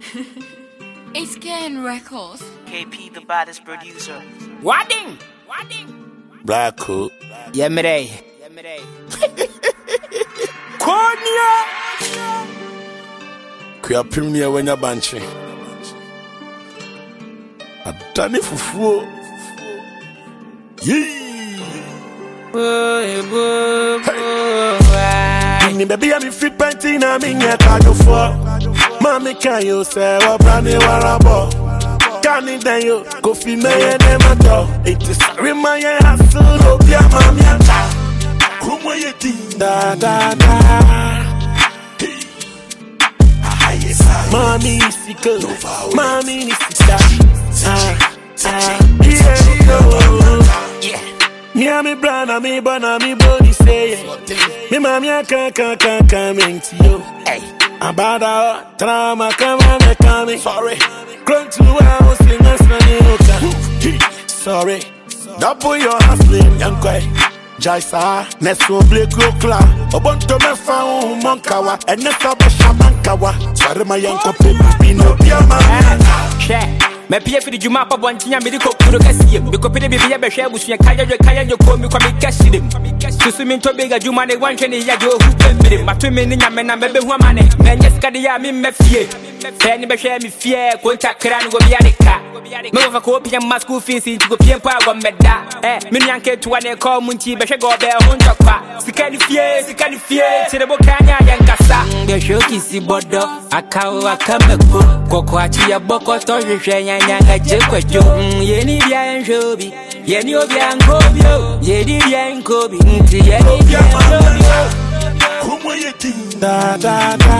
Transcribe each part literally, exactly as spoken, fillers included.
It's Ken Records. K P, the baddest producer. Wadding! Wadding! Black Coat. Yemre. Yemre. Cornea! Kuya Premier when you're banching. I've done it for four. Yee! Boy, boy, boy. Baby, I'm fit painting, I'm in your car for. Mommy, can you say what brand new warabo? Can it then you go feel me and them at all? It is remind you hustle, oh, yeah, mommy, and ta. Who will you think? Da da da. Mommy is sick, mommy is sick. Ah, ah, yeah, yeah. Me and me brother, me banana, me body say me mommy a can can can coming to you. Hey, about a drama come on me coming. Sorry, grown to where I was in my son. Sorry, double your hustling, young guy. Jaisa, neso black clock. Obonto me found monkawa, and neso be shamankawa. Sorry, my young couple, be no piama. Share. Me pay for the Juma pa bontinya me di ko kuro kasiye me ko pede bebe ya be hwe busu ya kaya je kaya je ko mi kwa me kasi dem to so mi to bega Juma ne wan hwe ne ya je ohu pembere mato me ni nyame na me be hu amane me nye skade ya me me fie fe ni be hwe mi fie ko ntakra no go bia de ka me wo fa ko pia ma school fees nti go pie pa go meda eh me nyan ke tuwa ne ko mu nti be hwe go be ho ntokwa sika ni fie sika ni fie tire bo kanya ya nkasa be hwe kisi bodo akawo akameko koko achi ya boko to hwe Nyanga chekwecho yeni bya njobi yeni obya nkobyo yeni bya nkobi nti yeni bya nkobyo Kumo yeti da da da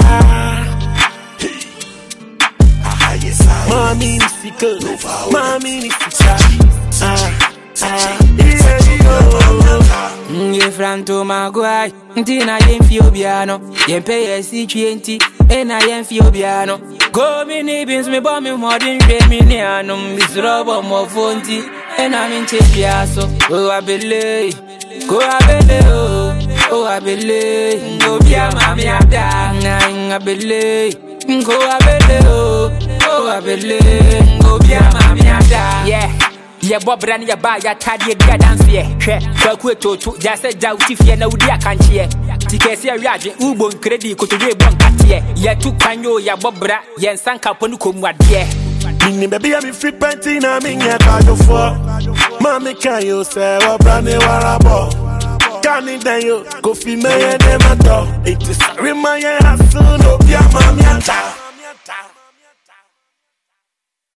Mami ni sika Mami ni sika Ah ah yeah Ye franto magwai ntina yemfi obiano yempe yesi twenty ena yemfi obiano go mi ni bins me bomb me modern me ni anum bisrobo mo fonti ena min chepiaso o abele go abele o o abele go bia mami ada na abele go abele o o abele go bia mami ada yeah ye bobra ni ya ba ya tadie dia dance ye hwe kwaku etoto ja se ja utifie na udi akanchie tikesi awiaje ubo credit kotowe bon katie ye tu kwanyo ya bobra ye nsanka ponu komwade Mini baby I'm fit painting na me nya ka yo for Mommy can you say what brand new warabo Can it then you go feel me and them at all It is remind you hustle, oh, yeah, mommy and ta